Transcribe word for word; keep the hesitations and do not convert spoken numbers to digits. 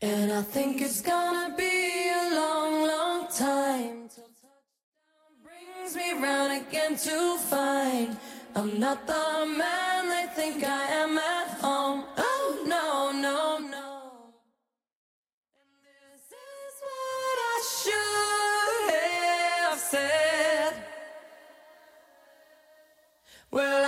And I think it's gonna be a long, long time till touchdown brings me round again to find I'm not the man they think I am at home. Oh no, no, no. And this is what I should have said. Well,